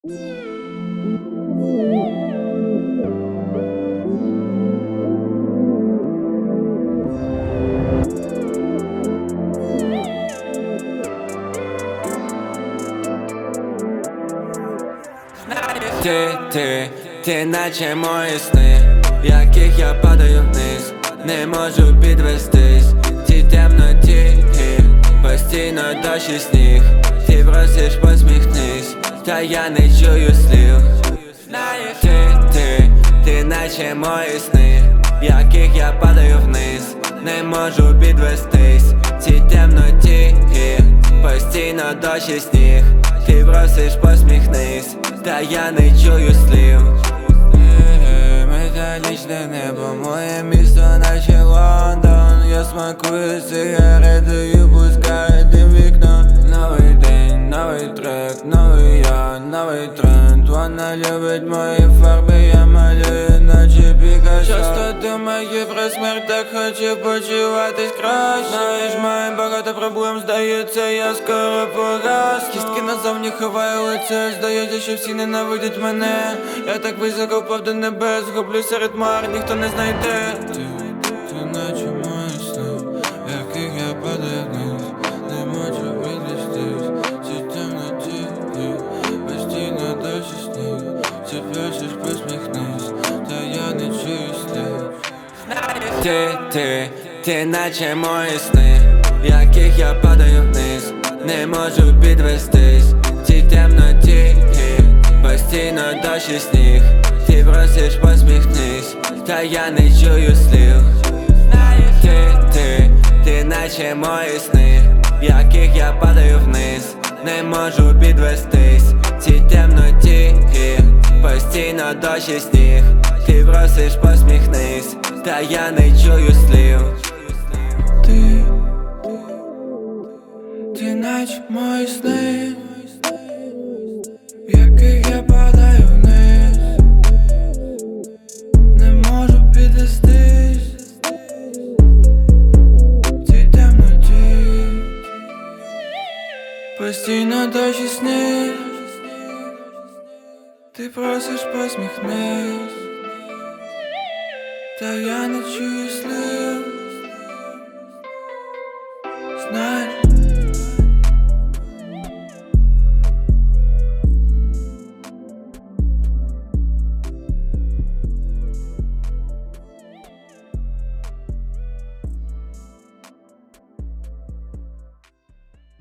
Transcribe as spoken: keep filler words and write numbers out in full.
Ти, ти, ти наче мої сни, в яких я падаю вниз, не можу підвестись. Ці темноті, постійно дощ і сніг. Ти просиш посміхнись, та я не чую слів. Ти, ти, ти наче мої сни, в яких я падаю вниз, не можу підвестись. Ці темноті, постійно дощ і сніг. Ти просиш посміхнись, та я не чую слів. Металічне небо, моє місто наче Лондон. Я смакую сигаретою, пускаю дим в вікно. Новий день, новий трек, новий я, новий тренд. Вона любить мої фарби, я малюю наче Пікассо. Часто думаю про смерть, так хочу почуватись краще. Знаєш, маю багато проблем, здається, я скоро погас. Кістки назовні ховаю лице, здається, що всі ненавидять мене. Я так високо впав до небес, гублю серед хмар, ніхто не знайде. Ти, ти наче мої сни, в яких я падаю вниз, не можу відвестись. Ці темноті, постійно дощ і сніг. Ти просиш посміхнись, та я не чую слів. Ти, ти, ти наче мої сни, в яких я падаю вниз, не можу підвестись. Ці темноті, постійно дощ і сніг. Ти просиш посміхнись, та я не чую слів. Ти, ти, ти наче мої сни, в яких я падаю вниз, не можу підвестись. Ці темноті, постійно дощ і сніг. Ти просиш посміхнись, та я не чую слів. Ти, ти наче мої сни, в яких я падаю вниз, не можу підвестись. Ці темноті, постійно дощ і сніг. Ти просиш посміхнись, та я не чую слів.